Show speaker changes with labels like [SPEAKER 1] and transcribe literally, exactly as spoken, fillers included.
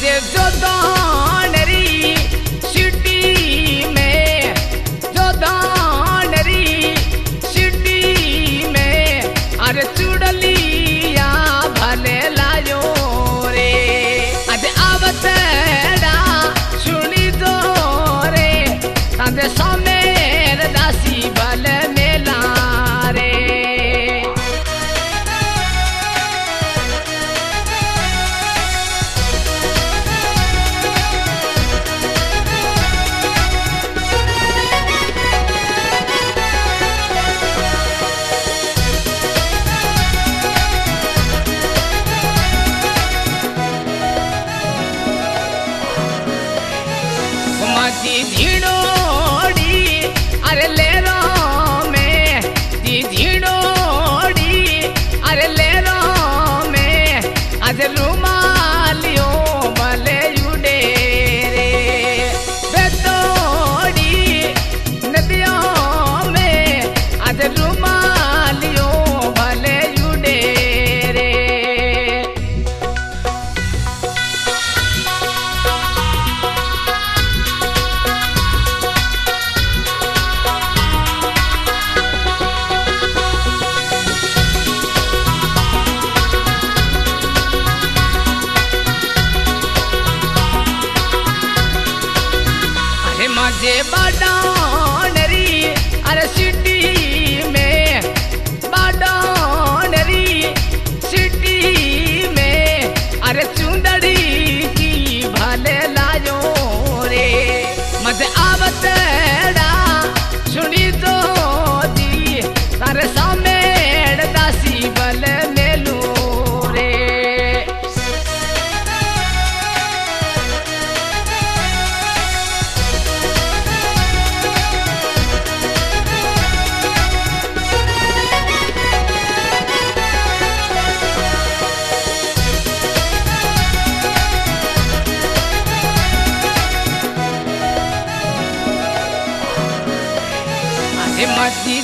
[SPEAKER 1] मजे जो दानरी सिटी में, जो दानरी सिटी में अरे चुड़लिया भले लायो रे। अज आवतड़ा सुनी दो रे तांदे समेर दासी भले मेला रे। जी झीणोड़ी अरे ले रो में, जी झीणोड़ी अरे ले रो में आज रुमालियों भले उड़े रे। बेतोड़ी नदियों में आज रुमालियों भले उड़े रे। मजे बाडानरी अरे सिटी में, बाडानरी सिटी में अरे चुंदड़ी की भले लायो रे। मजे आवतड़ा सुनी दो जी तारे समेड़ दासी भले मेलू रे। मजी